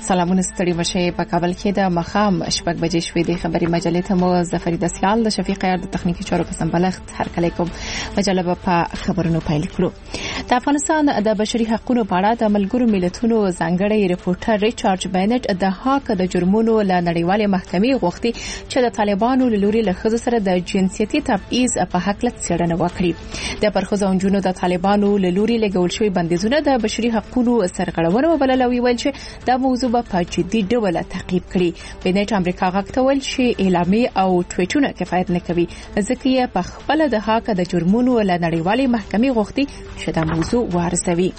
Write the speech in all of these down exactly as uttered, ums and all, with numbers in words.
سلامونه ستړي مشه په کابل کې د مخام شپږ بجې شوې د خبري مجلې ته مو ظفر دسیال د شفیق یار د تخنیکی چارو په سمبلغت هر کله کوم مجله په خبرونو پیل کړو. د افغانستان د بشري حقوقو په اړه د ملګرو ملتونو ځانګړی ریپورټر ریچارډ بینټ د هاک د جرمونو له نړیوالې محکمې غوښتي چې د طالبانو له لوري له خزو سره د جنسيتي تبعیض په حق له څېړنه وکړي. د پرخوځونجونو د طالبانو له لوري لګول شوی بندیزونه د بشري حقوقو سرغړونه وبللوي ویل چې د موضوع په جدي ډول تعقیب کړي. بینټ امریکا غاکتول چې اعلامیه او ټویټونه کفایت نه کوي ځکه یې په خپل د هاک د جرمونو له نړیوالې محکمې غوښتي چې دا موضوع وارزوي.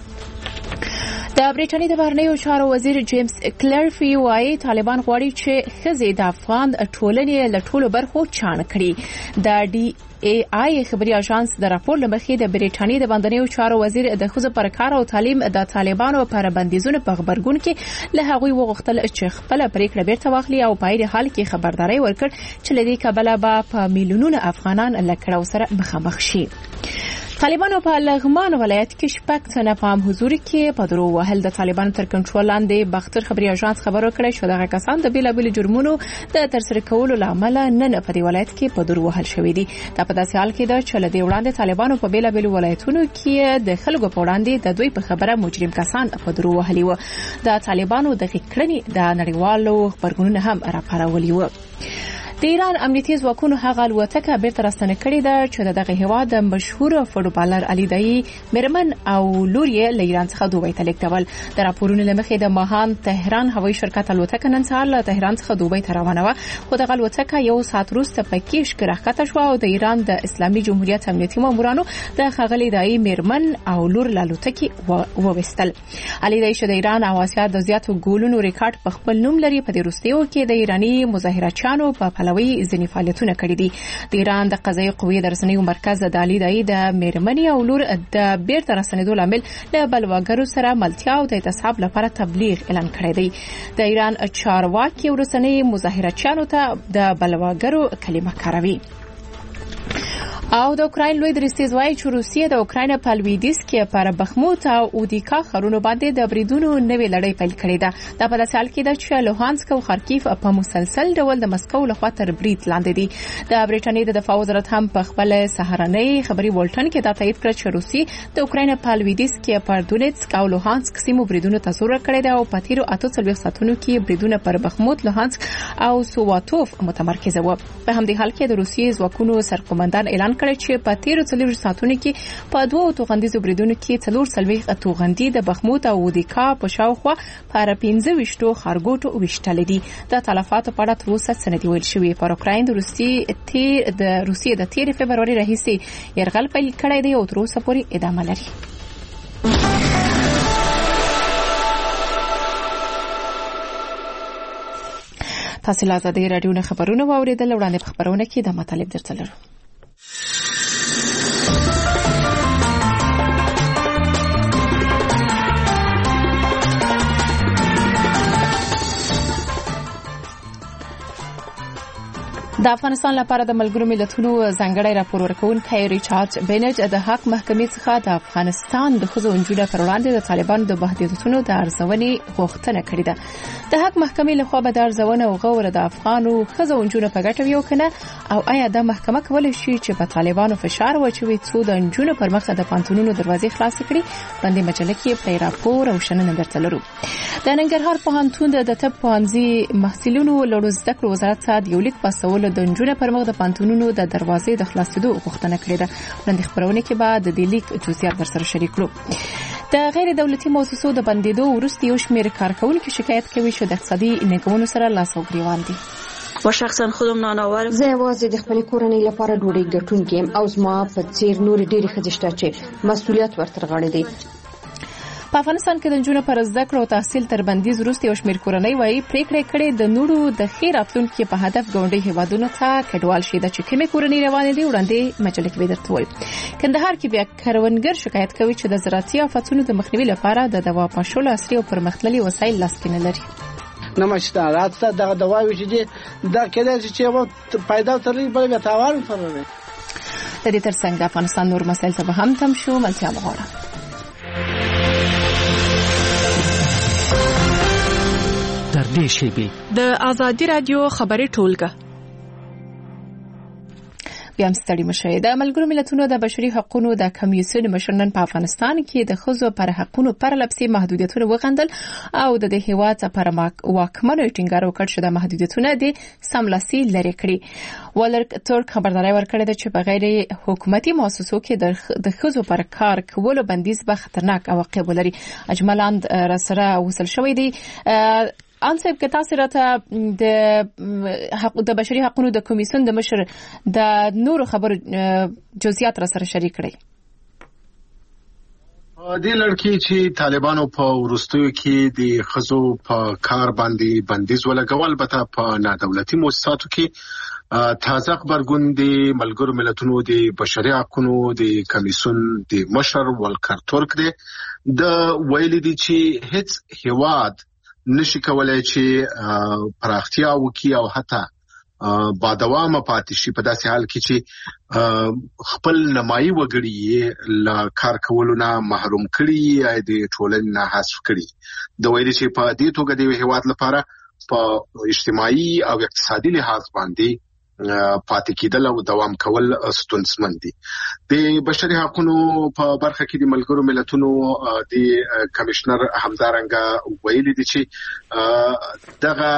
د برېټانیا د بهرنیو چارو وزیر جیمز کلرفي وايي طالبان غواړي چې ښځې د افغان ټولنې له ټولو برخو چاڼ کړي. د ډي ای آی خبري اژانس د راپور لمخې د برېټانیا د بهرنیو چارو وزیر د خزو پر کار او تعلیم د طالبانو پر بندیزونو په خبرګون کې له هغوی وغوښتل چې خپل پریکړه بیرته واخلي او په دې حال کې خبرداري ورکړ چې لدې کبله به په میلیونونو افغانان لکړو سره مخامخ شي. طالبانو په لغمان ولایت کې شپږ تنه په هم حضور کې په درو وهل د طالبانو تر کنټرول لاندې بختر خبري اژانس خبر ورکړی چې دغه کسان د بیلابل جرمونو د ترسره کولو لامل نه نه په دې ولایت کې په درو وهل شوې دي. دا په داسې حال کې ده چې لدې وړاندې طالبانو په بیلابل ولایتونو کې د خلکو په وړاندې د دوی په خبره مجرم کسان په درو وهلي و. د طالبانو د غکړنې د نړیوالو خبرګونونو هم راپارولي و. د ایران امنیتي ځواکونو هغه الوتکه بیرته راستنه کړې ده چې دغه هیواد د مشهور فوټبالر علي دای مرمن او لور یې له ایران څخه دوبۍ ته لیږدول. د راپورونو لمخې د ماهان تهران هوایي شرکت الوتکه نن سهار له تهران څخه دوبۍ ته روانه وه خو دغه الوتکه یو ساعت وروسته په کیش کې راښکته شوه او د ایران د اسلامي جمهوریت امنیتي مامورانو د ښاغلي دای مرمن او لور له الوتکې وویستل. علي دای چې د ایران او اسیا د زیاتو ګولونو ریکارډ په خپل نوم لري په دې وروستیو کې د ایراني مظاهرچیانو په پلوي ځینې فعالیتونه کړي دي. د ایران د قضایي قوې د رسنیو مرکز د علي دای د میرمنې او لور د بیرته راستنېدو لامل له بلواګرو سره ملتیا او د اعتصاب لپاره تبلیغ اعلان کړی دی. د ایران چارواکي ورسنۍ مظاهرچیانو ته د بلواګرو کلمه کاروي. او د اوکراین لوی درستیز وايي چې روسیه د اوکراین په لویدیځ کې پر بخموت او اودیکا ښارونو باندې د بریدونو نوې لړۍ پیل کړې ده. دا په داسې حال کې ده چې لوهانسک او خارکیف په مسلسل ډول د مسکو لخوا تر برید لاندې دي. د برېټانیا د دفاع وزارت هم په خپل سهارنۍ خبري بولټن کې دا تایید کړ چې روسیه د اوکراین په لویدیځ کې پر دونیتسک او لوهانسک سیمو بریدونو ته زور کړی دی او په تیرو اته څلوېښت ساعتونو کې بریدونه پر بخموت، لوهانسک او سوواتوف متمرکز وو. په همدې حال کې د روسیې ځواکونو سرقومندان اعلان کړی چې په تیرو څلوېښت ساعتونو کې په دوه توغندیزو بریدونو کې څلور څلوېښت توغندي د بخموت او اودیکا په شاوخوا پر پنځه ویشتو خارګوټو ویشتل دي. د تلفاتو په اړه تر اوسه څه نه دي ویل شوي. پر اوکراین د روسیې تیر د روسیې د تیر فبروري راهیسې یرغل پیل کړی دی او تر اوسه پورې ادامه لري. تاسو له ازادي راډیو نه خبرونه واوریدل. وړاندې په خبرونه کې د مطالب درته لرو. د افغانستان لپاره د ملګرو ملتونو ځانګړی راپور ورکوونکی ریچارډ بینټ د حق محکمې څخه د افغانستان د ښځو نجونو پر وړاندې د طالبانو د محدودیتونو د ارزونې غوښتنه کړې ده. د حق محکمې لخوا به د ارزونه او غور د افغانو ښځو نجونو په ګټه وي او کنه او آیا د محکمه کولی شي چې په طالبانو فشار واچوي څو د نجونو پر مخ د پانتونونو دروازې خلاص کړي. باندې مجله کې په راپور او شننه درته لرو. د ننګرهار پوهنتون د طب پوهنځي محصلینو له زده کړو وزارت څخه د یو لیک پاسول د نجونو پر مخ د پانتونونو د دروازې د خلاصېدو غوښتنه کړې ده. وړاندې خبرونه کې به د دې لیک جزئیات درسره شریک کړو. د غیر دولتي مؤسسو د بندیدو وروسته یو شمېر کارکونکو شکایت کوي چې د اقتصادي ننګونو سره لاس او ګریوان دي. و شخصا خودم ناناور زه یوازې د خپل کورنۍ لپاره ډوډۍ ګټونکې یم او زما په څیر نور ډېری ښځې شته چې مسؤلیت ورته غاړه دي. په افغانستان کې د نجونو پر زده کړو او تحصیل تر بندیز وروسته یو شمېر کورنۍ وايي پریکړه کړې د نورو د خیر راتلونکي په هدف ګاونډي هیوادونو ته کډوال شي. د چې کومې کورنۍ روانې دي وړاندې مجله کې به درته وایم. کندهار کې بیا کروندګر شکایت کوي چې د زراعتي آفتونو د مخنیوي لپاره د دوا پاشلو عصري او پرمختللي وسایل لاس کې نه لري. نمشته راته دغه دواوی چې دا کله چې و پیدا ترې بل بیا تاوان سره لري. د دې ترڅنګ د افغانستان نور مسایل ته به هم تم شو. ملتیا مغواړم. دې شیبې د ازادي رادیو خبري ټولګه. بیا مستړي مشه. د ملګرو ملتونو د بشري حقوقو د کمیسیون مشرنن په افغانستان کې د ښځو پر حقوقو پر لپسي محدودیتونه وغندل او د دې هیواد پر واکمنو ټینګار وکړ چې د محدودیتونه د سملاسي لري کړي. ولرک ترک خبرداري ورکړه چې په غیر حکومتي مؤسسو کې د ښځو پر کار کولو بندیز به خطرناک عواقب ولري. اجملاند را سره وصل شوې دي. انصب که تاسو راته د حق د بشري حقوقو د کمیسیون د مشر د نورو خبرو جزئیات را سره شریک کړئ. د لړکی چې طالبانو په ورستیو کې د خزو په کار باندې بندیز ولګول، البته په نادولتي مؤسساتو کې تازه خبرګون د ملګرو ملتونو د بشري حقوقو د کمیسیون د مشر ولکر ترک دی د ویلي دي چې هیڅ هیواد نشي کولای چې پراختیا وکړي او حتی بادوامه پاتې شي په داسې حال کې چې خپل نمایي وګړي له کار کولو نه محروم کړي یا د ټولنې نه حذف کړي. د ویلي چې په دې توګه د هیواد لپاره په اجتماعي او اقتصادي لحاظ باندې پاتې کېدل او دوام کول ستونزمن دي. د بشري حقوقو په برخه کې د ملګرو ملتونو د کمشنر همدارنګه ویلي دي چې دغه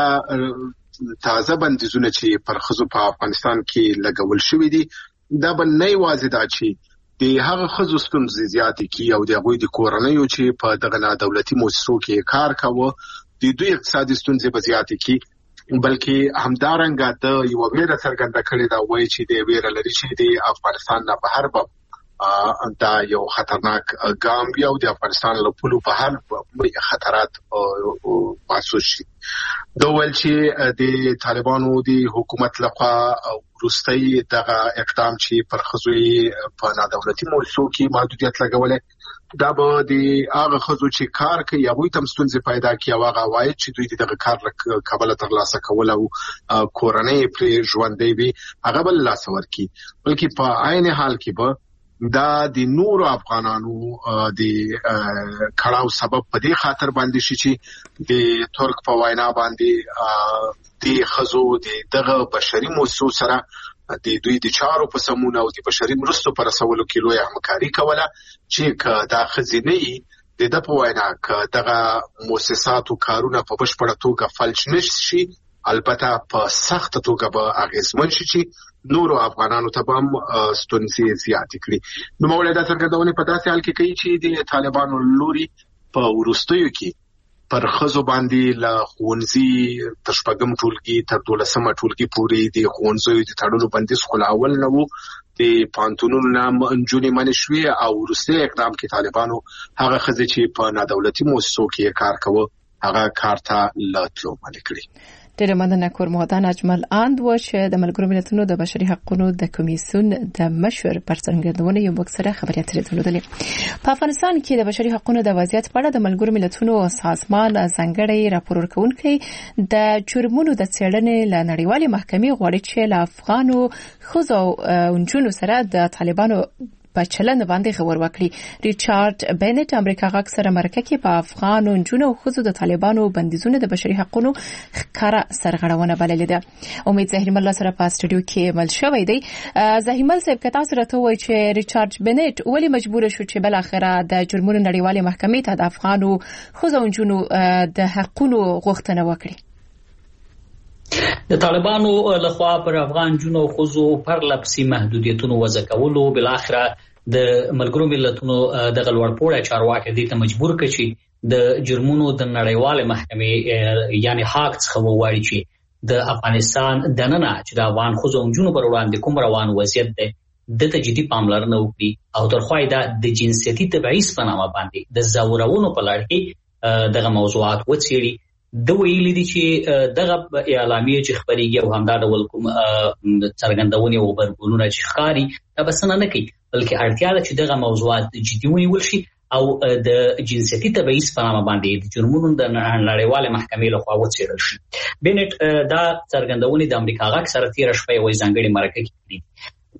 تازه بندیزونه چې پر ښځو په افغانستان کې لګول شوي دي دا به نه یوازې دا چې د هغه ښځو ستونزې زیاتې کړي او د هغوی د کورنیو چې په دغه نادولتي مؤسسو کې کار کاوه د دوی اقتصادي ستونزې به زیاتې کړي، بلکې همدارنګه د یو ویره څرګنده کړې دا وایي چې د ویره لري چې د افغانستان نه بهر به دا یو خطرناک ګام وي او د افغانستان له پولو بهر خطرات محسوس شي. دا ول چې د طالبانو د حکومت لخوا وروستي دغه اقدام چې پر خزوی په نادولتي مؤسسو کې محدودیت لګولې دا به د هغه خزو چې کار کوي هغه تم ستونزې پیدا کوي او هغه وایي چې دوی دغه کار کابل ترلاسه کول او کورنۍ پر ژوندۍ وي هغه بل لاس ورکی، بلکې په عین حال کې به دا د نورو افغانانو د کړهو سبب په دې خاطر باندې شي چې د ترک په وینا باندې د خزو دغه بشري مؤسسو سره د دوی د چارو په سمون او د بشري مرستو پر رسولو کې لوی همکاري کوله چې دا خزینه د د په وینا ک دغه مؤسساتو کارونه په بشپړه توګه فلج نشي، البته په سخت توګه به اغیزمن شي چې نورو افغانانو ته هم ستونزې زیاتې کړي. نو موږ دا څرګندونه په داسې حال کې کوي چې د طالبانو لوري په ورستیو کې پر خزو باندې له ښوونځي تر شپږم ټولګي تر دولسمه ټولګي پورې د ښوونځیو د تړلو بندیز خو اول نه وو، د پانتونونو نام انجونې منې شوې او وروستی اقدام کې طالبانو هغه ښځې چې په نادولتي مؤسسو کې کار کوه هغه کار ته له تلو منې کړي. ډېره مننه کورمهدان اجمل اند و چې د ملګرو ملتونو د بشري حقوقو د کمیسیون د مشر پر څرګندونه یو بکسره خبري اترې درلودلې. په افغانستان کې د بشري حقوقو د وضعیت په اړه د ملګرو ملتونو سازمان ځانګړی راپور ورکونکي د جرمونو د څېړنې له نړیوالې محکمې غواړي چې له افغانو ښځو او نجونو سره د طالبانو په چلند باندې خبر وکړي. ریچارډ بینټ امریکا غاک سره مرکه کې په افغان او جنو خصوص د طالبانو بندیزونه د بشري حقوقو ښکارا سرغړونه بللې ده. امید زهیر الله سره په استودیو کې مل شوې دی. زهیر صاحب کتا سره ته وایي چې ریچارډ بینټ ولی مجبور شو چې بل اخره د جرمونو نړیوالې محکمې ته د افغانو خصوص او جنو د حقوقو غوښتنه وکړي. د طالبانو لخوا پر افغان جنو خزو پر لپسي محدودیتونو وضع کولو بل اخره د ملګرو ملتونو د غلوړپوړې چارواکي دي ته مجبور کړي د جرمونو د نړیواله محکمې یعنی حق څخه وواړي چې د افغانستان دننه چې د افغان خزو جنو پر وړاندې کوم روان وضعیت ده د تجدید پاملرنه وکړي او ترخوای دا د جنسيتي تبعیض په نامه باندې د زورونو په لړ کې دغه موضوعات وڅېړي. د ویلي دي چې دغه اعلامیه چې خبريږي او همدا ډول کوم څرګندونې او خبرونه چې ښکاری دا بس نه کوي، بلکې اړتیا ده چې دغه موضوعات جدي ونیول شي او د جنسيتي تبعیض په نامه باندې د جرمونو د نړیواله محکمې لخوا وڅېړل شي. بینټ دا څرګندونې د امریکا غاک سره تیر شپه یوې ځانګړي مرکه کې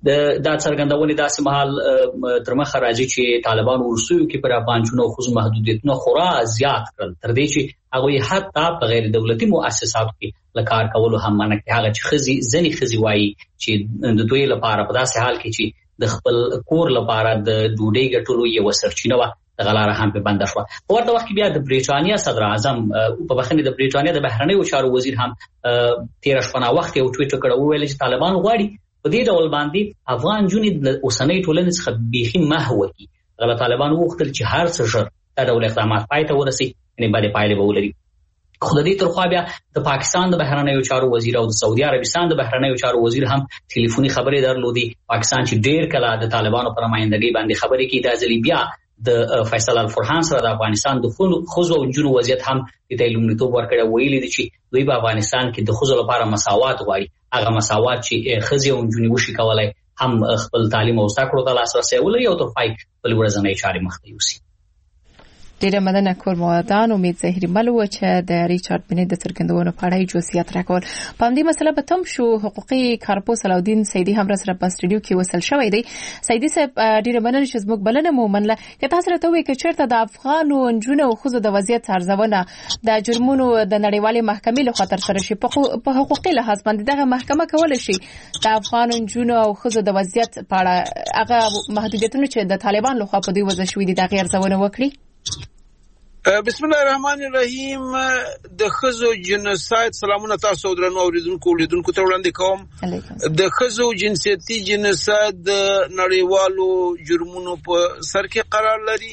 د دا څرګندونې داسې مهال تر مخه راځي چې طالبان ورسوي کې پر افغان جنو خصوص محدودیتونه خورا زیات کړل تر دې چې هغه حتی په غیر دولتي مؤسساتو کې لکار کولو هم منع کړي. هغه چې خزي ځنی خزي وایي چې د دوی لپاره په داسې حال کې چې د خپل کور لپاره د ډوډۍ ګټلو یو سرچینه و د غلاره هم په بند شو. په ورته وخت کې بیا د بریټانیا صدر اعظم په بخښنې د بریټانیا د بهرنیو چارو وزیر هم تیر شپه وخت یو ټویټ کړ ویل چې طالبان غواړي په دې ډول باندې افغان جونې د اوسنۍ ټولنې څخه بيخي محو کړي. غلا طالبان وغوښتل چې هر څه ژر دا ډول اقدامات پای ته ورسي یعنی باندې پایله به ولري. خو د دې ترخوا بیا د پاکستان د بهرنیو چارو وزیر او د سعودي عربستان د بهرنیو چارو وزیر هم ټلیفوني خبرې درلودي. پاکستان چې ډېر کله د طالبانو پر نمائندګۍ باندې خبرې کوي د ځلې بیا د فیصل الفرحان سره د افغانستان د خزو او جنو وضعیت هم د لومړیتوب ورکړی ویلي دي چې دوی په افغانستان کې د خزو لپاره مساوات غواړي. هغه مساوات چې خزي او جنو وشي کولای هم خپل تعلیم او زده کړو ته لاسرسي ولري او تر پای بل ورځنۍ چارې مخ ته یوسي. ډیره مننه کورمودان. امید زهری ملو چې د ریچارډ بنیت د څرګندونو په اړه جزئیات راکول. په همدې مسله به تم شو حقوقي کارپوس علاودین سیدی هم سره په سټډیو کې وصل شوی دی. سیدی صاحب ډیره مننه چې زموږ بلنه مو منله. که تاسو راته وایئ چې چیرته د افغان او نجونو او ښځو د وضعیت ارزونه د جرمونو د نړیوالې محکمې له خاطر سره شي په حقوقي لحاظ باندې دغه محکمه کول شي د افغان نجونو او ښځو د وضعیت په اړه هغه محدودیتونه چې د طالبان لخوا په دوی وضع شوي دي د غیر ارزونه وکړي. بسم الله الرحمن الرحیم. د خزو جنسایت سلامونه تاسو درنو اوریدونکو لیدونکو ته وړاندې کوم. د خزو جنسیتي جنسایت د نړیوالو جرمونو په سر کې قرار لري.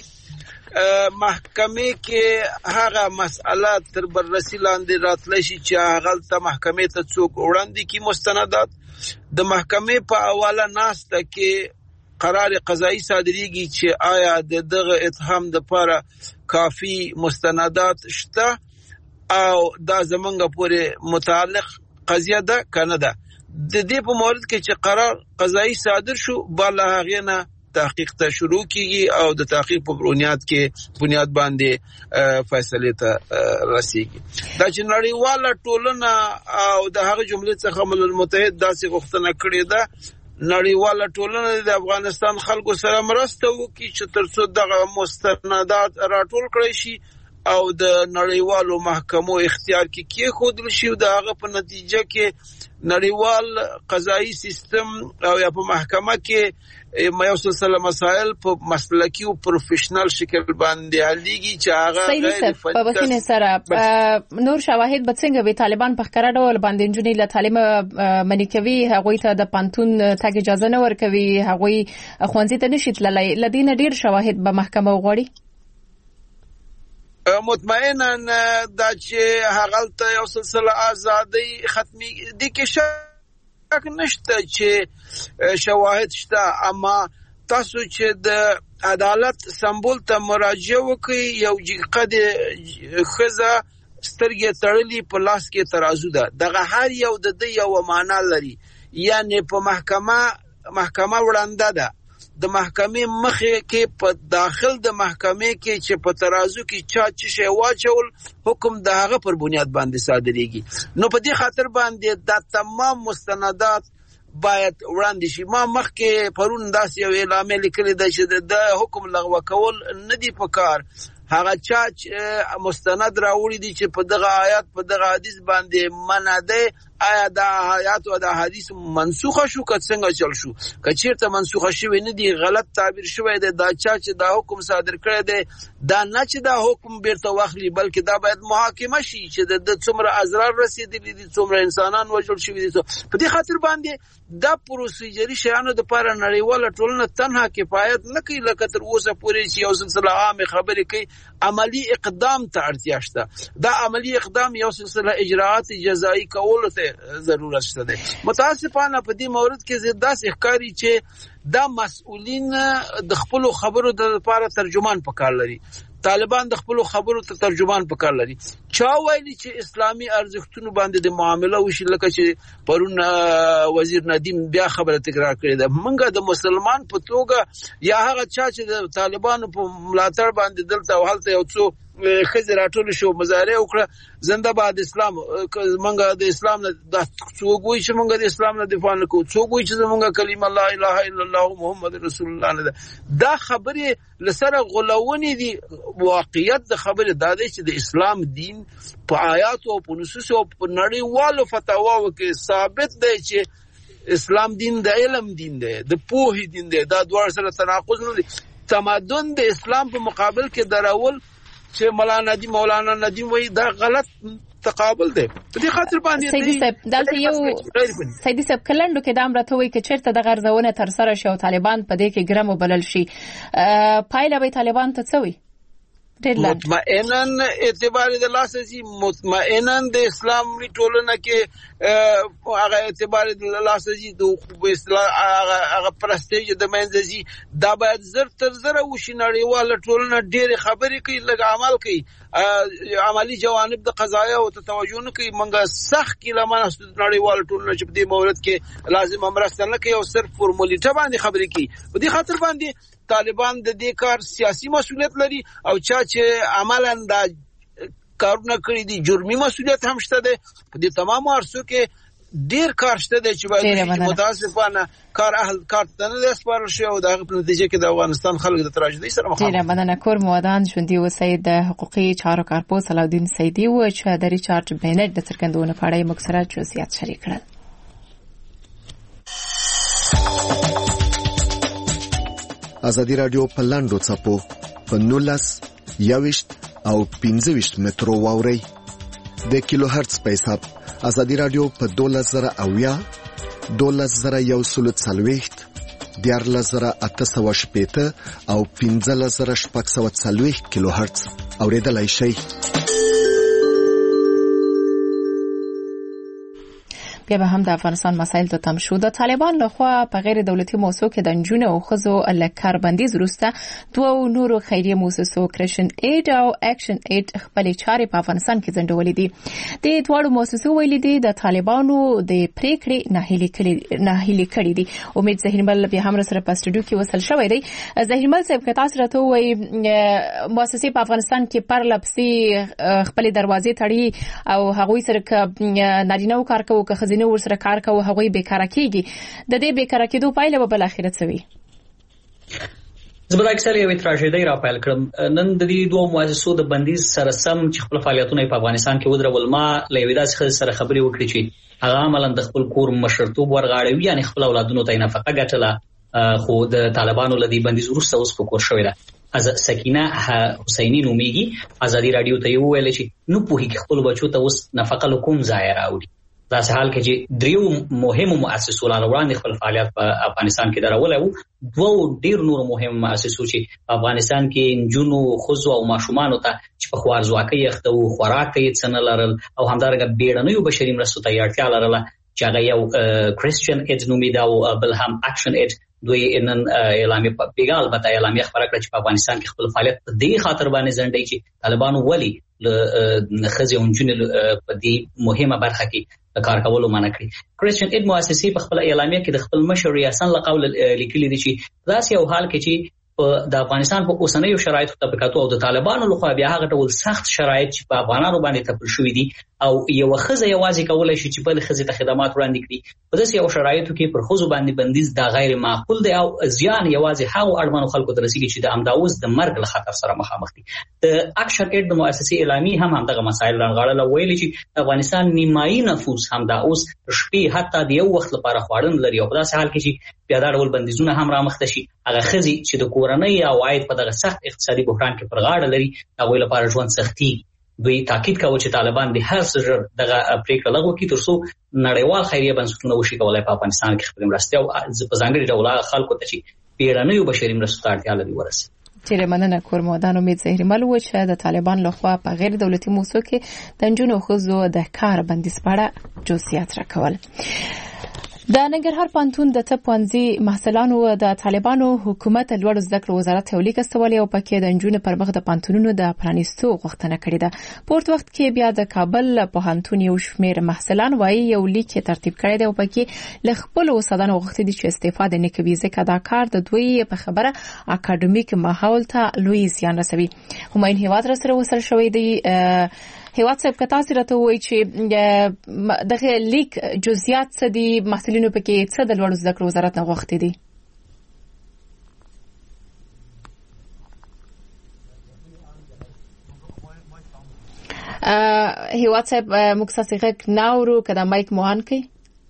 محکمې کې هغه مسأله تر بررسي لاندې راتلی شي چې هغه ته محکمې ته څوک وړاندې کی مستندات د محکمې په حواله ناسته کې قرار قضایی صادریږي چې آیا د دغه اتهام د لپاره کافی مستندات شته او دا زمونږ پورې متعلق قضیه ده کنه ده. د دې په مورد کې چې قرار قضایی صادر شو بالا هغه نه تحقیق ته شروع کیږي او د تحقیق په بنیاد کې بنیاد باندې فیصله ته رسیږي. دا چې نړیواله ټولنه او د هغه جملې څخه ملل متحد داسې غوښتنه کړې ده نړیواله ټولنه د افغانستان خلکو سره مرسته وکړي چې ترڅو دغه مستندات راټول کړي شي او د نړیوالو محکمو اختیار کې کېښودل شي او د هغه په نتیجه کې نړیوال قضایي سیستم او یا په محکمه کې یو سلسله مسائل په مسلکي او پروفیشنل شکل باندې حلېږي چې هغه غیر په بخینه سره نور شواهد به څنګه وي. طالبان په ښکاره ډول باندې نجونې له تعلیم منع کوي، هغوی ته د پانتون تګ اجازه نه ورکوي، هغوی ښوونځي ته نشي تللی. له دې نه ډېر شواهد به محکمه وغواړي. مطمئنا دا چې هغه ته یو سلسله ازادي ختمي دي کې شک نشته چې شواهد شته، اما تاسو چې د عدالت سمبول ته مراجعه وکړئ یو جقد خزه سترګې تړلې په لاس کې ترازو ده. دغه هر یو د دې یو معنا لري، یعنی په محکمه محکمه وړاندې ده د محکمې مخې کې په داخل د محکمې کې چې په ترازو کې چا چې شی واچول حکم د هغه پر بنیاد باندې صادریږي. نو په دې خاطر باندې دا تمام مستندات باید وړاندې شي. ما مخکې پرون داسې یو اعلامیه لیکلې ده چې د حکم لغوه کول نه دي پکار. هغه چا چې مستند راوړي دي چې په دغه آیات په دغه حدیث باندې منع ده، آیا دا آیات او دا حدیث منسوخه شو که څنګه چل شو؟ که چیرته منسوخه شوی نه دی، غلط تعبیر شوی دی، دا چا چې دا حکم صادر کړی دی دا نه چې دا حکم بیرته واخلي بلکې دا باید محاکمه شي چې د څومره اضرار رسیدلی دي، څومره انسانان وژل شوي دي. په دې خاطر باندې دا پروسیجري شیانو د لپاره نړیواله ټولنه تنها کفایت نه کوي، لکه تر اوسه پورې چې یو سلسله عامه خبرې کوي. عملی اقدام ته اړتیا شته. دا عملی اقدام یو سلسله اجراءات جزایی کولو ته ضرورت شته ده. متاسفانه په دې مورد کې داسې ښکاري چې دا مسؤلین د خپل خبرو د لپاره ترجمان پکار لري. طالبان د خپل خبرو ته ترجمان پکار لري. چا ویلي چې اسلامي ارزښتونو باندې د معامله وشي، لکه چې پرون وزیر ندیم بیا خبره تکرار کړې ده. موږ د مسلمان په توګه یا هغه چا چې د طالبانو په ملاتړ باندې دلته او هلته یو څو خزر راټول شو مظاهره وکړه زنده باد اسلام منګه د اسلام د څوګوي چې منګه د اسلام نه دفاع نکو څوګوي چې منګه کلمه لا اله الا الله محمد رسول الله نه دا خبره لسره غلونی دي واقعیت د خبره دا دی چې د اسلام دین په آیات او په نصوص او په نړیوالو فتاواو کې ثابت دی چې اسلام دین د علم دین دی د پوهې دین دی دا دوه سره تناقض نه دي تمدن د اسلام په مقابل کې درول چې مولانا ندیم مولانا ندیم وایي دا غلط تقابل دی په دې خاطر باندې سیدی صاحب دلته یو سیدی صاحب کلندو کې د امرته وایي چې چیرته د غرضونه تر سره شي او طالبان په دې کې ګرم وبلل شي پایله به طالبان ته څه وي مطمئنا اعتبار د لاسزي مطمئنا د اسلامي ټولنه کې هغه اعتبار د لاسزي د په اصطلاح هغه پرستیج د منځزي دا باید زر تر زر وشي نړیواله ټولنه ډېر خبرې کوي لږ عمل کوي عملی جوانب د قضایا او توجه نه کوي منګه سخت کلمه نړیواله ټولنه چې په دې مورد کې لازم امرسته نه کوي او صرف فورمالیټه باندې خبرې کوي په دې خاطر باندې طالبان د دې کار سیاسي مسؤلیت لري او چا چې عملاً دا کارونه کړی دي جرمي مسؤلیت هم شته ده په دې تمام ارسو کې ډیر کار شته ده چې باید متاسفانه کار اهل کار نه سپارل شي او د نتیجه کې د افغانستان خلک د تراژیدي سره مخ دي. ډیر مننه کور موادان ژوندۍ وسید د حقوقي چارو کارپوه صلاحالدین سیدی و چې د ریچارډ بینټ د څرګندونې په اړه مکسره جزئیات شریک کړل. ازادي رادیو په لاندو څپو په نولس یوشت او پنځوشت مترو واوري د کیلو هرتز په حساب ازادي رادیو په دولس زره اویا دولس زره یو سل څلوېښت دیارلس زره اته سوه شپېته او پنځلس زره شپږ سوه څلوېښت کیلو هرتز اوریدلای شئ. بیا به هم د افغانستان مسایل ته تم شو. د طالبان لخوا په غیر دولتي موسسو کې د نجونو او ښځو لکار بندیز وروسته دوه نورو خیریه موسسو کرشن اید او اکشن اید خپل چارې په افغانستان کې ځنډولې دي. د دواړو موسسو ویلي دي د طالبانو د پریکړې ناهیلي کړي ناهیلي کړي دي. امید ظهیرمل بیا هم سره په سټوډیو کې وصل شوی دی. ظهیرمل صاحب که تاسو راته وایي موسسې په افغانستان کې پر لپسې خپل دروازې تړي او هغوی سره نارینه کار کوي که نو ورسره کار کوي هغه بیکاره کیږي د دې بیکاره کېدو پایله به بل اخرت سوي. زبر اکثر یو تراژیدي را پیل کړم نن د دې دوه مؤسسو د بندیز سره سم چې خپل فعالیتونه په افغانستان کې ودرول ما لوي داسې سره خبري وکړي چې هغه عملاً د خپل کور مشرتوب ورغاړي یعنی خپل اولادونو ته نفقه ګټله خو د طالبانو لدی بندیز وروسته اوس په کور شوی ده. از سکینه حسینی نومیږي ازادي رادیو ته ویل چې نو په هیڅ خپل بچو ته اوس نفقه لکوم ځای راوړي. دا حال کې چې دریو مهمو مؤسسو لاله وړاندې خپل فعالیت په افغانستان کې درول او دوه ډیر نور مهم مؤسسو چې په افغانستان کې نجونو ښځو او ماشومان ته چې په خوارځواکۍ اخته وو خوراک یې څنګه لرل او همدارنګه بیړنیو بشري مرستو ته اړتیا لرله چې هغه یو کرسچن اید نومیده او بل هم اکشن اید دوی نن اعلامیه په پیغام البته اعلامیه خبره کړه چې په افغانستان کې خپل فعالیت په دې خاطر باندې ځنډي چې طالبانو ولی ل خزي اونجن په دې مهمه برخه کې کار کولو معنی کړی. کرسچن اید مؤسسې په خپل اعلامیه کې د خپل مشر ریاست لقول لیکلي دي چې داسې یو حال کې چې د افغانستان په اوسنیو شرایطو طبقاتو او د طالبانو لخوا بیا هغه ډول سخت شرایط چې په افغانانو باندې تپل شوې دي او یو خزه یوازې کولای شي چې بل خزه ته خدمات وړاندې کړي په داسې یو شرایطو کې پر خزو باندې بندیز دا غیر معقول دی او ځان یوازې هغه اړمنو خلکو ته رسیږي چې د امداوز د مرګ له خطر سره مخامخ دي. د اکشن اید د مؤسسې اعلامی هم همدغه مسایل رانغاړل ویلي چې افغانستان نیمایي نفوس هم دا اوس شپې حتی د یو وخت لپاره خواړن لري او په داسې حال کې چې بیا دا ډول بندیزونه هم رامخته شي هغه خزي چې د کورنۍ او عاید په دغه سخت اقتصادي بحران کې پر غاړه لري هغه لپاره ژوند سختي. دوی تاکید کوي چې طالبان د هر څه دغه پریکړه لغوه کړي ترڅو نړیوال خیریه بنسټونه وشي کولای په افغانستان کې خپل مرسته او په ځانګړي ډول خلکو ته چې بیړنیو بشري مرستو ته اړتیا لري ورسي. ډیره مننه کور مودان امید زهرمل و چې د طالبان لخوا په غیر دولتي موسسو کې د نجونو ښځو د کار بندیز په اړه جزئیات راکول. د ننګرهار پوهنتون د طب پوهنځي محصلانو د طالبانو حکومت لوړ زده کړو وزارت یو لیک استولی او پکې د نجونو پر مخ د پوهنتونونو د پرانیستو غوښتنه کړې ده. پورت وخت کې بیا د کابل پوهنتون یو شمېر محصلان وايي یو لیک ترتیب کړی دی او پکې ل خپل استادانو غوښتي دي چې استفاده نه کوي ځکه دا کار د دوی په خبره اکاډمیک ماحول ته لوی زیان رسوي. هماین هیواد را سره وصل شوی دی. هیواد صاحب کتا سره ته وایي چې دغه لیک جزئیات څه دي، محصلینو پکې څه د لوړ زده کړو وزارت نه غوښتي دي؟ هیواد صاحب موږ ستاسو غږ نه اورو، که دا مایک مو آن کړئ.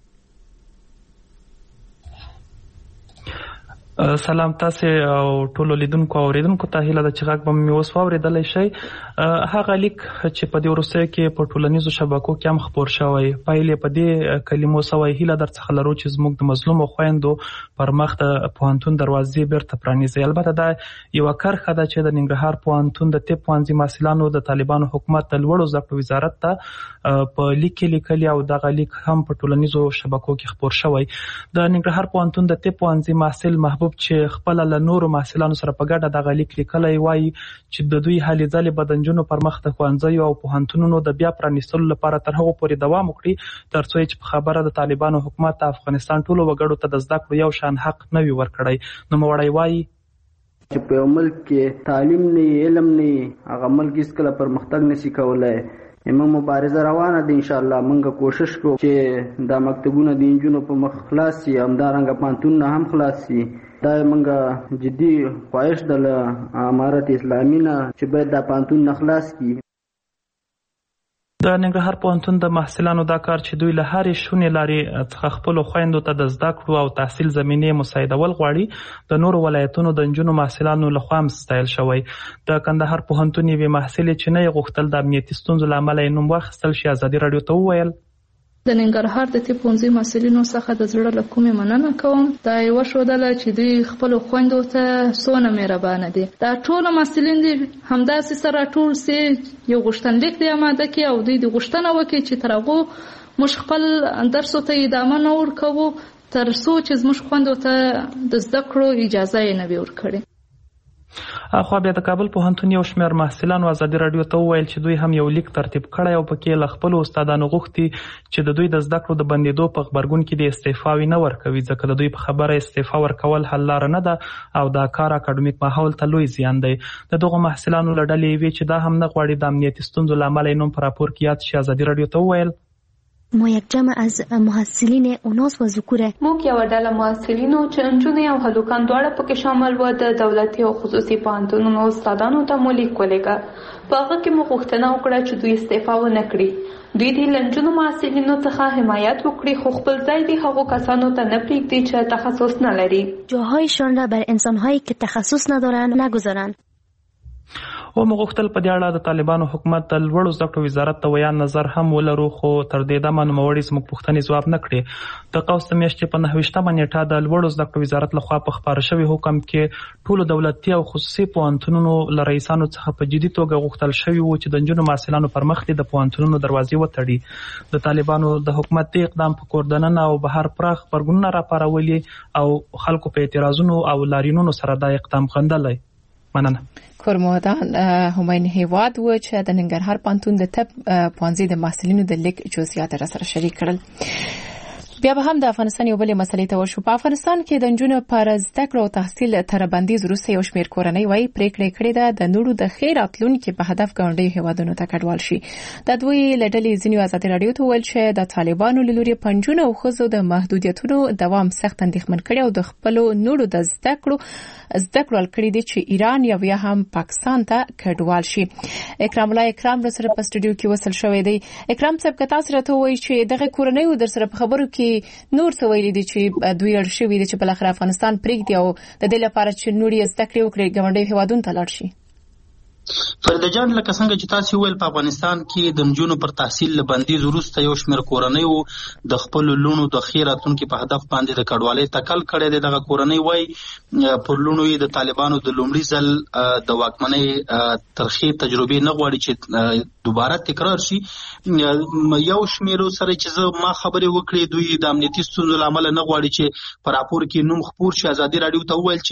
سلام تاسو او ټولو لیدونکو او اوریدونکو ته هیله ده چې غږ به مې اوس واورېدلی شئ. هغه لیک چې په دې وروستیو کې په ټولنیزو شبکو کې هم خپور شوی، پایلې په دې کلمو سوی هیله درڅخه لرو چې زموږ د مظلومو خویندو پر مخ د پوهنتون دروازې بیرته پرانیزي. البته دا یوه کرښه ده چې د ننګرهار پوهنتون د طب پوهنځي محصلانو د طالبانو حکومت د لوړو زده کړو وزارت ته په لیک کې لیکلي او دغه لیک هم په ټولنیزو شبکو کې خپور شوی. د ننګرهار پوهنتون د طب پوهنځي محصل محبوب چې خپل له نورو محصلانو سره په ګډه دغه لیک لیکلی وایي چې د دوی هلې ځلې به د نجونو پر مخ د ښوونځیو او پوهنتونونو د بیا پرانیستلو لپاره تر هغو پورې دوام وکړي تر څو چې په خبره د طالبانو حکومت د افغانستان ټولو وګړو ته د زده کړو یو شان حق نه وي ورکړی. نوموړی وایي چې په یو ملک کې تعلیم نه علم نه هغه ملک هیڅکله پرمختګ نشي کولی. موږ مبارزه روانه ده، انشاءالله موږ کوشش کوو چې دا مکتبونه د نجونو په مخ خلاص شي، همدارنګه پوهنتونونه هم خلاص شي. دا موږ جدي خواهش ده له امارت اسلامي نه چې باید دا پوهنتون نه خلاص کړي. د ننګرهار پوهنتون د محصلانو دا کار چې دوی له هرې شونې لارې څخه خپلو خویندو ته د زده کړو او تحصیل زمینې مساعدول غواړي د نورو ولایتونو د نجونو محصلانو لخوا هم ستایل شوی. د کندهار پوهنتون یوې محصلې چې نه یې غوښتل د امنیتي ستونزو له امله یې نوم واخیستل شي ازادي راډیو ته وویل د ننګرهار د طب پوهنځي محصلینو څخه د زړه له کومې مننه کوم. دا یې وښودله چې دوی خپلو خویندو ته څونه مهربانه دي. دا ټول محصلین دي همداسې سره ټول سي یو غوښتنلیک دی اماده کړي او دوی د غوښتنه وکړي چې تر هغو موږ خپل درسو ته ادامه نه ورکوو تر څو چې زموږ خویندو ته د زده کړو اجازه یې نه وي ورکړې. اخوا بیا د کابل پوهنتون یو شمېر محصلانو ازادي راډیو ته وویل چې دوی هم یو لیک ترتیب کړی او پکې له خپلو استادانو غوښتي چې د دوی د زده کړو د بندېدو په غبرګون کې د استعفاوي نه ورکوي ځکه د دوی په خبره استعفا ورکول حل لاره نه ده او دا کار اکاډمیک ماحول ته لوی زیان دی. د دغو محصلانو له ډلې وی چې دا هم نه غواړي د امنیتي ستونزو له امله یې نوم په راپور کې یاد شي. ازادي راډیو ته وویل ما یک جمع از محصلین اوناس و ذکوره موږ یو ډله محصلینو چې نجونې او هلکان دواړه پکې شامل و د دولتي او خصوصي پوهنتونونو استادانو ته مو لیک ولیکه. په هغه کې مو غوښتنه وکړه چې دوی استعفا ونه کړي. دوی د نجونو محصلینو څخه حمایت وکړي خو خپل ځای د هغو کسانو ته نه پرېږدي چې تخصص نه لري. جاهایشان را بر انسانهایی که تخصص ندارند نگذارند. و موږ غوښتل په دې اړه د طالبانو حکومت د لوړو زده کړو وزارت ته ویان نظر هم ولرو خو تر دې دمه نوموړي زموږ پوښتنې ځواب نه کړې. د قوس د میاشتې په نهه ویشتمه نیټه د لوړو زده کړو وزارت لخوا په خپاره شوي حکم کې ټولو دولتي او خصوصي پوهنتونونو له رئیسانو څخه په جدي توګه غوښتل شوي وو چې د نجونو محصلانو پر مخ د پوهنتونونو دروازې وتړي. د طالبانو د حکومت د اقدام په کور دننه او بهر پراخ غبرګونونه راپارولي او خلکو په اعتراضونو او لاریونونو سره دا اقدام غندلی. مننه. کورمودان هماین هیواد و چې د ننګرهار پوهنتون د طب پوهنځي د محصلینو د لیک جزئیات را سره شریک کړل. بیا به هم د افغانستان یو بلې مسلې ته ورشو. په افغانستان کې د نجونو پر زده کړو او تحصیل تر بندیز وروسته یو شمېر کورنۍ وايي پریکړه کړې ده د نورو د خیر راتلونکي په هدف ګاونډیو هیوادونو ته کډوال شي. د دوی له ډلې ځینو ازادي راډیو ته ویل چې د طالبانو له لوري په نجونو او ښځو د محدودیتونو دوام سخت اندېښمن کړي او د خپلو نورو د زده کړو زده کړو کړي دي چې ایران یا بیا هم پاکستان ته کډوال شي. اکرام الله اکرام را سره په سټوډیو کې وصل شوی دی. اکرام صاحب کتا سره ته وایي چې دغه کورنۍ در سره په خبرو کې نور څه ویلي دي چې دوی اړ شوي دي چې بل اخر افغانستان پرېږدي او د دې لپاره چې نوري زده کړې وکړي ګاونډي هیوادونو ته لاړ شي؟ فرده جان لکه څنګه چې تاسو ویل په افغانستان کې د نجونو پر تحصیل له بندیز وروسته یو شمېر کورنۍ د خپل لونو د ښې راتلونکي په هدف باندې د کډوالۍ تکل کړی دی. دغه کورنۍ وایي پر لونو یې د طالبانو د لومړي ځل د واکمنۍ ترخې تجربې نه غواړي چې دوباره تکرار شي. یو شمېرو سره چې زه ما خبرې وکړې دوی د امنیتي ستونزو له امله نه غواړي چې په راپور کې نوم خپور شي. ازادي راډیو ته وویل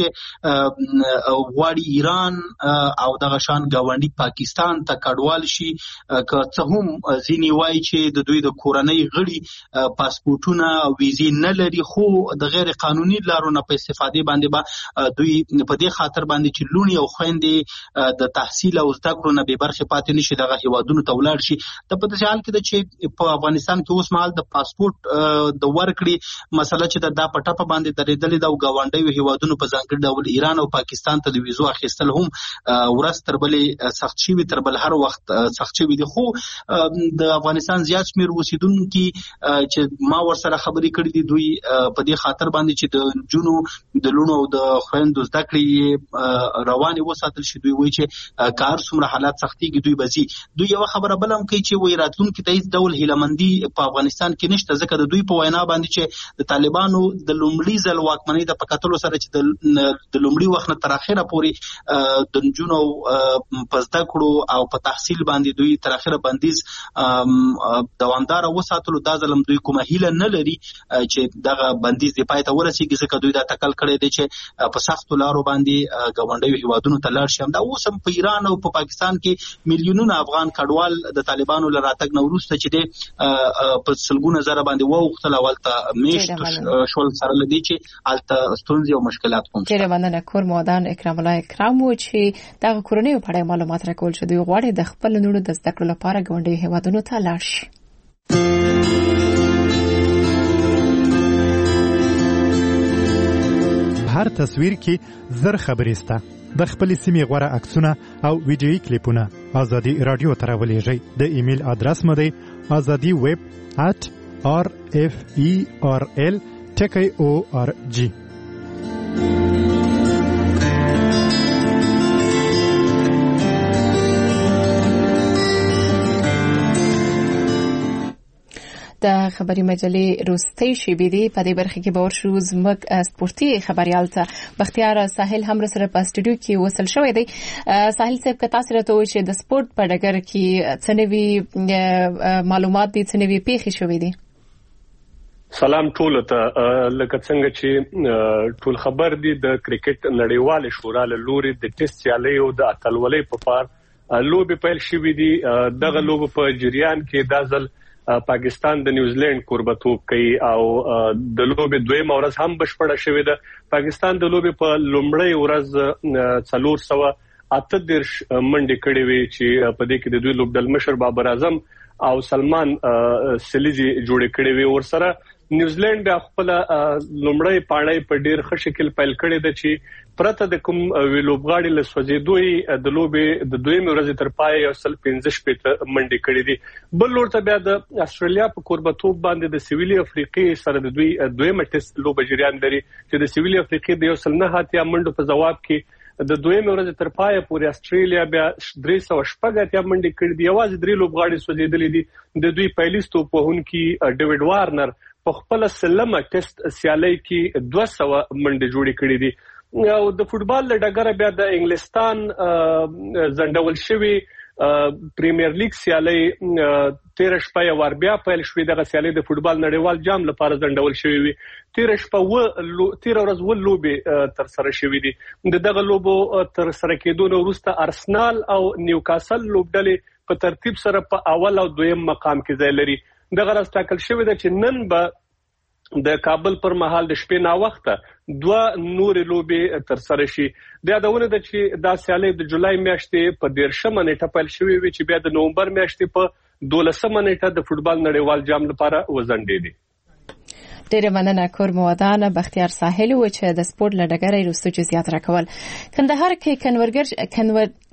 چې غواړي ایران او دغه شان ګاونډي پاکستان ته کډوال شي. که څه هم ځینې وایي چې د دوی د کورنۍ غړي پاسپورټونه او ویزې نه لري، خو د غیر قانوني لارو نه په استفادې باندې به دوی په دې خاطر باندې چې لونې او خویندې د تحصیل او زده کړو نه بې برخې پاتې نشي دغه هیوادونو ته ولاړ شي. د په داسې حال کې ده چې په افغانستان کې اوس مهال د پاسپورټ د ورکړې مسله چې دا په ټپه باندې درېدلې ده او ګاونډیو هیوادونو په ځانګړي ډول ایران او پاکستان ته د ویزو اخیستل هم ورځ تر بلې سخت شوي، تر بل هر وخت سخت شوي دي. خو د افغانستان زیات شمېر اوسېدونکي چې ما ورسره خبرې کړې دي دوی په دې خاطر باندې چې د نجونو د لونو او د خویندو زده کړې روانې وساتل شي. دوی وایي چې که هر څومره حالات سختېږي دوی به ځي. دوی یوه خبره بله هم کوي چې وایي راتلونکي ته هېڅ ډول هیلهمندي په افغانستان کې نشته، ځکه د دوی په وینا باندې چې د طالبانو د لومړي ځل واکمنۍ د په کتلو سره چې د لومړي وخت نه تر اخره پورې د نجونو په زده کړو او په تحصیل باندې دوی تر اخره بندیز دوامداره وساتلو. دا ځل هم دوی کومه هیله نه لري چې دغه بندیز د پای ته ورسېږي، ځکه دوی دا تکل کړی دی چې په سختو لارو باندې ګاونډیو هیوادونو ته لاړ شي. همدا اوس هم په ایران او په پاکستان کې میلیونونه افغان کډوال د طالبانو له راتګ نه وروسته چې دی په سلګونه زره باندې واوښتل او هلته میشت شول سره له دې چې هلته ستونزې او مشکلات هم شته. ډېره مننه. کور مودان اکرام الله اکرام و چې دغه کورنیو په اړه معلومات راکول شو. دوی غواړي د خپل لونو د زده کړو لپاره ګاونډیو هیوادونو ته لاړ شي. هر تصویر کې زر خبرې سته. د خپل سیمې غوره عکسونه او ویډیويي کلیپونه ازادي رادیو ته راولېږئ. د ایمیل ادرس مو دی azadi web at r f e r l ټکی او ار جی. د خبري مجلې روستۍ شیبې دی په دې برخه کې باور شو زموږ سپورتي خبريال ته بختیار ساحل هم سره په استودیو کې وصل شوی دی. ساحل صاحب که تاسو راته وایئ چې د سپورت په ډګر کې څه نوي معلومات دي، څه نوي پیښې شوې دي؟ سلام ټول ته. لکه څنګه چې ټول خبر دي د کرکټ نړیوال شورا له لوري د ټیسټ سیالیو د اتلولۍ په پار لوبې پیل شوې دي. دغه لوب په جریان کې دا ځل پاکستان د نیوزیلند کوربتوب کوي او د لوبې دویمه ورځ هم بشپړه شوې ده. پاکستان د لوبې په لومړۍ ورځ څلور سوه اته دېرش منډې کړې وې چې په دې کې د دوی لوبډل مشر بابر اعظم او سلمان سلیزي جوړې کړې وې. ورسره نیوزیلند خپل لومړی پاړی په ډیر ښه شکل پیل کړی دی چې پرته د کوم ویلوبغاړي له سوځېدوی د لوبې د دویمې ورځې تر پای یو سل پنځه شپېته منډې کړې دي. بل لور ته بیا د استرالیا په کوربتوب باندې د سویلي افریقې سره د دوی دویمه ټیسټ لوبه جریان لري چې د سویلي افریقې د یو سل نه اتیا منډو په جواب کې د دویمې ورځې تر پای پورې استرالیا بیا درې سوه شپږ اتیا منډې کړې دي. یوازې درې لوبغاړي سوځېدلي دي. د دوی پیلیس توپوهونکي ډیوډ وارنر په خپل سلمه ټیسټ سیالۍ کې دوه سوه منډې جوړې کړې دي. او د فوټبال له ډګره بیا د انګلستان ځنډول شوی پریمیر لیګ سیالۍ تیر شپه یو ور بیا پیل شوې. دغه سیالۍ د فوټبال نړیوال جام لپاره ځنډول شوی وي. تیر شپه و تیر ورځ و لوبې تر سره شوې دي. د دغه لوبو تر سره کېدو وروسته ارسنال او نیوکاسل لوبډلې په ترتیب سره په اول او دویم مقام کې ځای لري. دغه راز ټاکل شوی ده چې نن به د کابل پر مهال د شپې نا وخته دوه نور لوبې تر سره شي. د یادونه ده چې دا سیالۍ د جولای میاشتې په دیرشمه نیټه پیل شوې وي چې بیا د نومبر میاشتې په دولسمه نیټه د فوټبال نړیوال جام لپاره وځنډېدي. ډېره مننه. کور مودان بختیار ساحل و چې د سپورت له ډګره وروسته جزئیات راکول. کندهار کې کنورګر کنور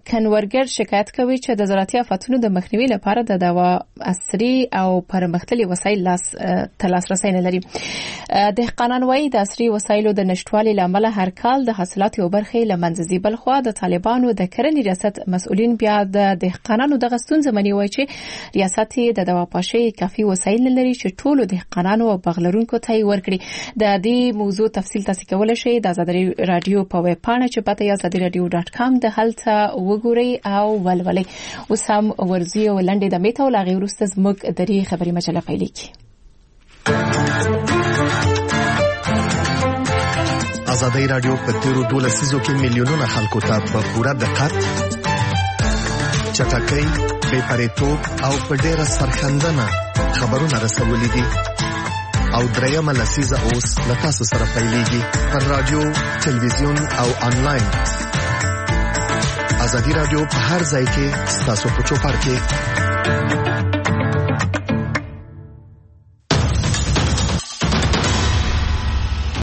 کنورګر شکایت کوي چې د زراعتي آفاتونو د مخنیوي لپاره د دوا عصري او پرمختللي وسایل لاس تلاسرسي نه لري. دهقانان وايي د عصري وسایلو د نشټوالي لامل هر کال د حاصلاتو برخې لمنځه ځي. بلخو د طالبانو د کرنې ریاست مسؤلین بیا د دهقانانو د غستون زمني وایي چې ریاست د دوا پاشي کافي وسایل نه لري چې ټول دهقانانو او بغلرونکو ته ورکړي. د دې موضوع تفصیل تاسو کولای شئ د آزادي رادیو په ویب پاڼه چې پته یې آزادي رادیو ډاټ کام د هلته وګورئ او ولولئ. اوس هم ورزي او لنډې د میته او لاغي ورسته زموږ د دې خبري مجله پیل کی. آزادي رادیو په تیرو دوه لسیزو کې میلیونونه خلکو ته په پوره دقت، چټکۍ، بې پرېتوب او په ډېره سرښندنه خبرونه رسولي دي او درېیمه لسیزه اوس له تاسو سره پیلېږي پر رادیو، تلویزیون او آنلاین. آزادي رادیو په هر ځای کې ستاسو په چوپړ کې.